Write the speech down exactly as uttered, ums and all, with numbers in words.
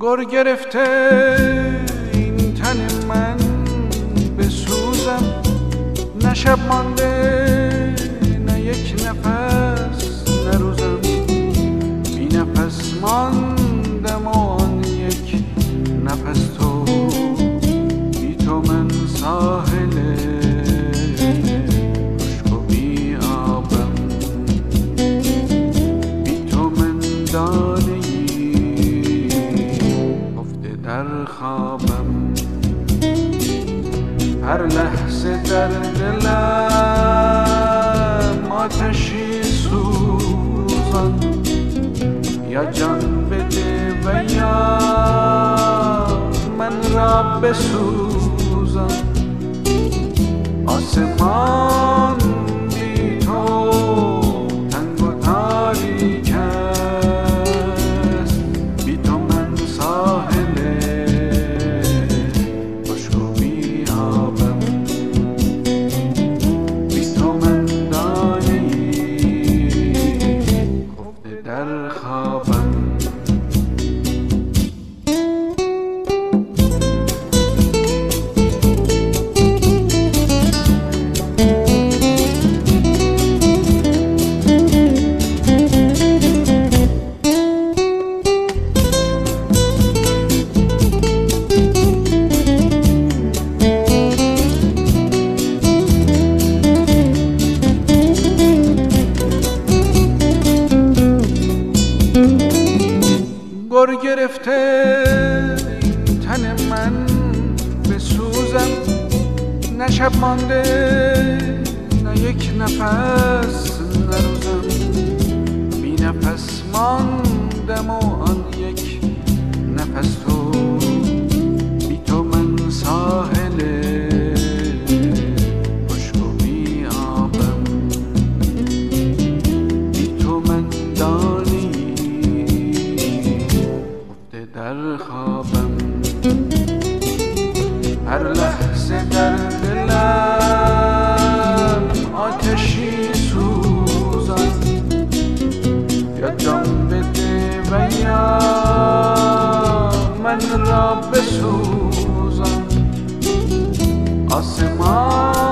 گر گرفته این تن من بسوزم، نه شب مانده نه یک نفس نه روزم، بی نفس ماندم و آن یک نفس تو، بی تو من ساحل خشک و بی آبم، بی تو من دانه خفته در خوابم. هر لحظه در دلم آتشی سوزان، یا جان بده و یا من را بسوزان. آسمان بی تو تنگ و تاریک است، بی تو من ساحل خشک و بی آبم، بی تو من دانه‌ای خفته در خوابم. گر گرفته این تن من بسوزم، نه شب مانده نه یک نفس نه روزم، بی نفس ماندم و آن یک نفس تو، بی تو من ساحل خشک و بی آبم، بی تو من دانه در خوابم. هر لحظه در دلم آتشی سوزان، یا جان بده و یا من را بسوزان. آسمان